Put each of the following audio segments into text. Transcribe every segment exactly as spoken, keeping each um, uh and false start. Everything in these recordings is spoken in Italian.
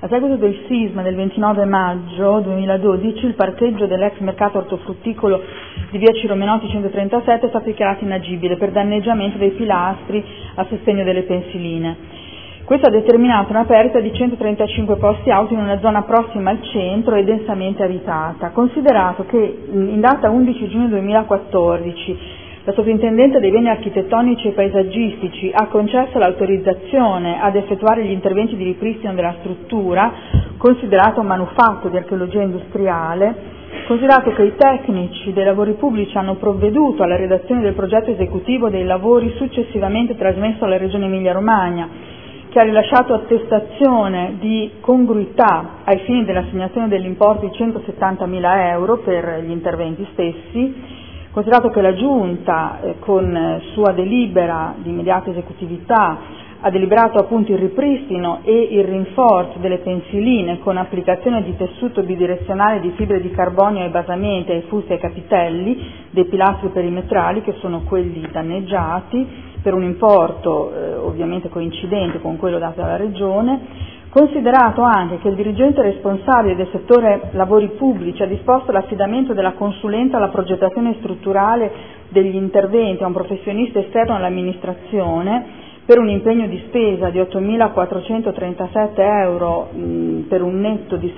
A seguito del sisma del ventinove maggio duemiladodici, il parcheggio dell'ex mercato ortofrutticolo di via Ciro Menotti centotrentasette è stato dichiarato inagibile per danneggiamento dei pilastri a sostegno delle pensiline. Questo ha determinato una perdita di centotrentacinque posti auto in una zona prossima al centro e densamente abitata. Considerato che in data undici giugno duemilaquattordici la Sovrintendente dei Beni Architettonici e Paesaggistici ha concesso l'autorizzazione ad effettuare gli interventi di ripristino della struttura, considerato un manufatto di archeologia industriale, considerato che i tecnici dei lavori pubblici hanno provveduto alla redazione del progetto esecutivo dei lavori successivamente trasmesso alla Regione Emilia-Romagna, che ha rilasciato attestazione di congruità ai fini dell'assegnazione dell'importo di centosettantamila euro per gli interventi stessi, considerato che la Giunta, eh, con sua delibera di immediata esecutività, ha deliberato appunto il ripristino e il rinforzo delle pensiline con applicazione di tessuto bidirezionale di fibre di carbonio ai basamenti, ai fusti e ai capitelli dei pilastri perimetrali, che sono quelli danneggiati, per un importo eh, ovviamente coincidente con quello dato dalla Regione, considerato anche che il dirigente responsabile del settore lavori pubblici ha disposto l'affidamento della consulenza alla progettazione strutturale degli interventi a un professionista esterno all'amministrazione per un impegno di spesa di ottomilaquattrocentotrentasette euro mh, per un netto di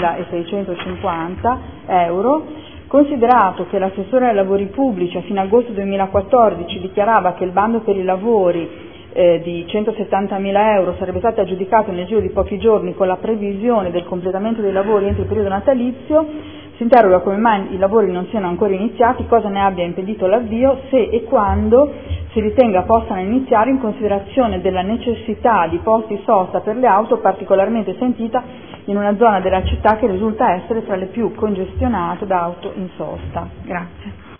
seimilaseicentocinquanta euro, considerato che l'assessore ai lavori pubblici a fine agosto duemilaquattordici dichiarava che il bando per i lavori eh, di centosettantamila euro sarebbe stato aggiudicato nel giro di pochi giorni con la previsione del completamento dei lavori entro il periodo natalizio, si interroga come mai i lavori non siano ancora iniziati, cosa ne abbia impedito l'avvio, se e quando si ritenga possano iniziare in considerazione della necessità di posti sosta per le auto particolarmente sentita in una zona della città che risulta essere tra le più congestionate da auto in sosta. Grazie.